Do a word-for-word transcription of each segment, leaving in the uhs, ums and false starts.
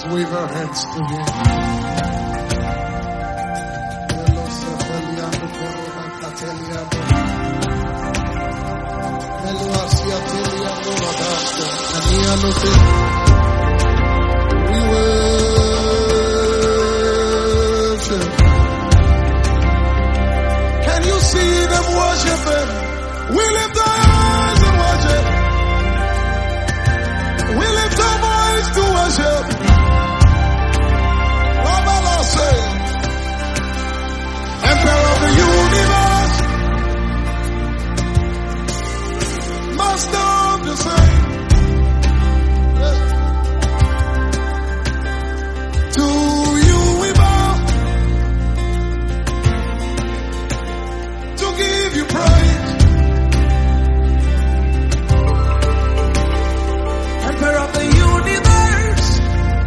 Wave our hands to him. We worship. Can you see them worshiping? We lift our eyes and worship. We lift our voice to worship. Emperor of the universe, Master of the same. To you we bow, to give you praise. Emperor of the universe,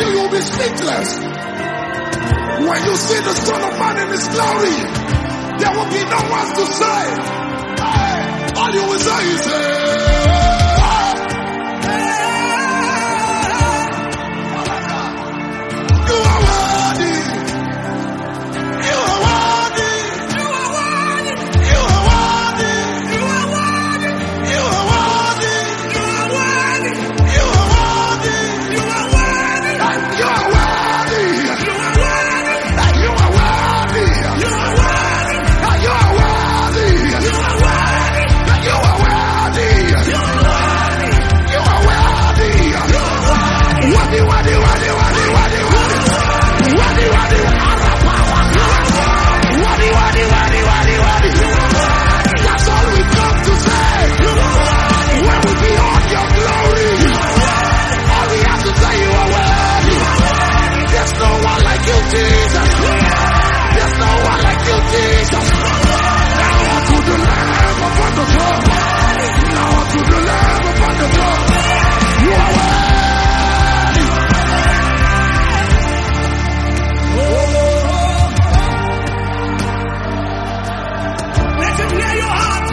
until you'll be speechless. When you see the Son of Man in His glory, there will be no one to say. All you will say is, you are worthy. You are worthy. You are worthy. You are worthy. You are worthy. You are worthy. You are worthy. You are worthy. You are worthy. You are worthy. You are worthy. You are worthy. You are worthy. You are worthy. You are worthy. You are worthy. You are worthy. You are worthy. You are worthy. Worthy, worthy, worthy, worthy, worthy, worthy. Worthy, worthy, worthy, worthy, worthy, worthy, worthy. That's all we come to say. When we behold your glory, all we have to say, you are worthy. There's no one like you, Jesus. There's no one like you, Jesus. Now unto the Lamb upon the throne. Now unto the Lamb upon the throne. You are worthy. Let him hear your heart.